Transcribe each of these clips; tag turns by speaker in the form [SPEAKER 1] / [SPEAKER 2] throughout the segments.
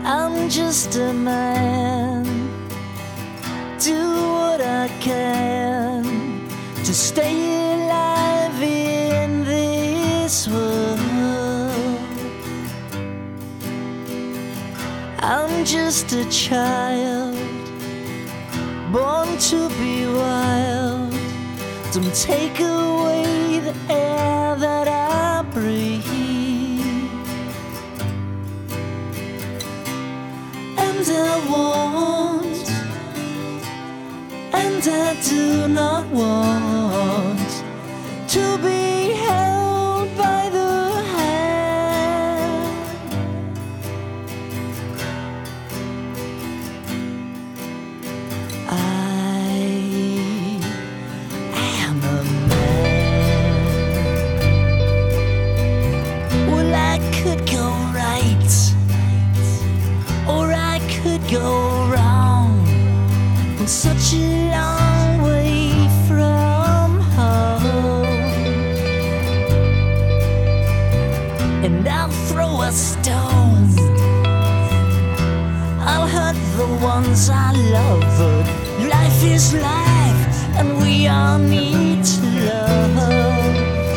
[SPEAKER 1] I'm just a man. Do what I can to stay alive in this world. I'm just a child, born to be wild. Don't take away the air that I breathe. And I want, and I do not want to be held by the hand. I am a man. Well, I could go right, or I could go wrong. I'm such a long way from home, and I'll throw a stone. I'll hurt the ones I love, but life is life, and we all need to love.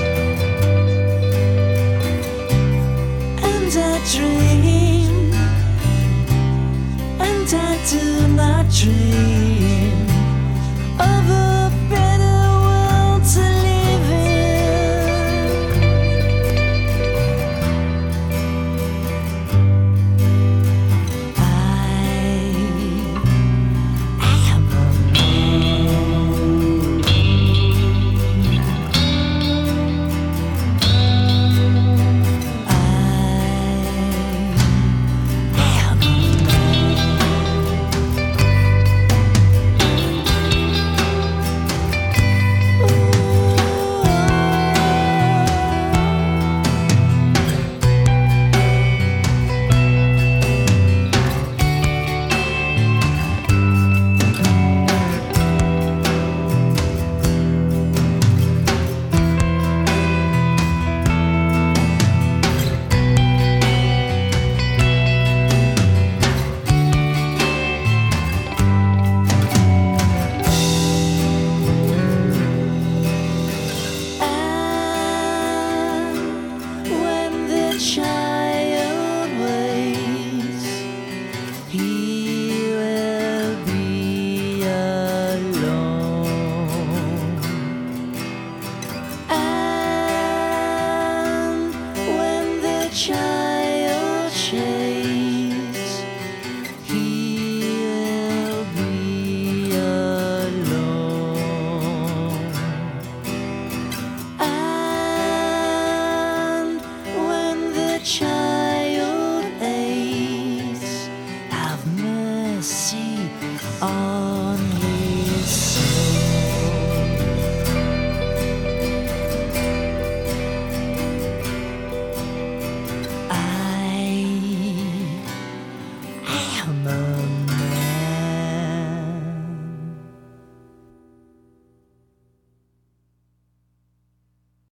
[SPEAKER 1] And I dream, and I do not dream of a better world to live in. I am a man. I am a child waits, he will be alone. And when the child shakes, he will be alone. Child aches, have mercy on